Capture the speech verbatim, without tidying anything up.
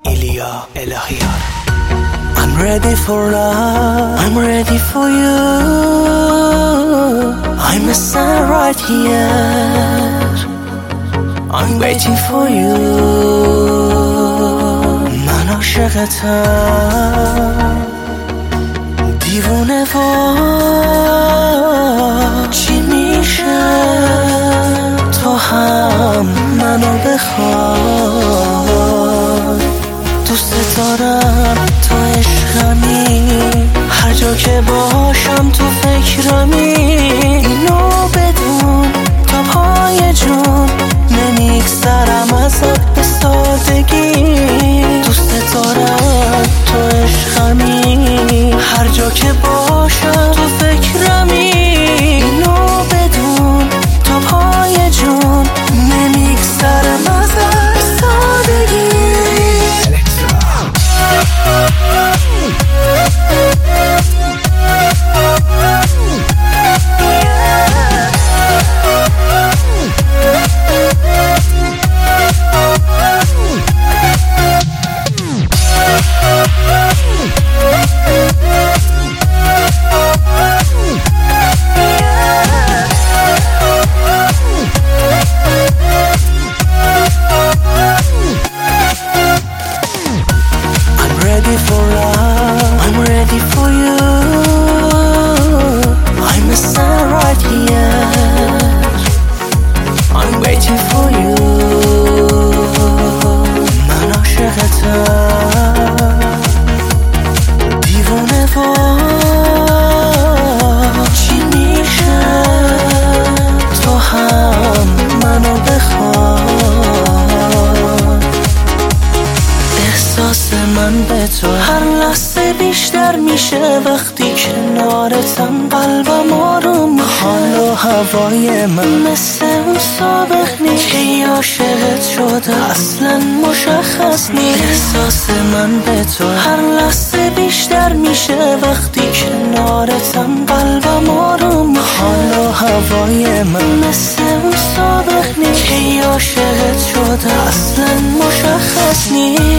Ilya Elahiyar. I'm ready for love, I'm ready for you. I'm a sun right here, I'm waiting for you. من عاشقتم دیوونه و چی میشه تو هم منو بخوای. دوست دارم تو عشقمی، هر جا که باشم تو فکرمی. اینو بدون تا پای جون نمیگذرم ازت به سادگی. دوست دارم تو عشقمی، هر جا که باشم تو فکرمی. اینو بدون تا پای جون نمیگذرم ازت به سادگی. من به تو هر لحظه بیشتر میشه وقتی کنارتم. قلبم آروم، حال و هوای من مثل اون سابق نیست. کی عاشقت شده اصلا مشخص نیست. احساس من به تو هر لحظه بیشتر میشه وقتی کنارتم. قلبم آروم، حال و هوای من مثل اون سابق نیست. کی عاشقت شده اصلا مشخص نیست.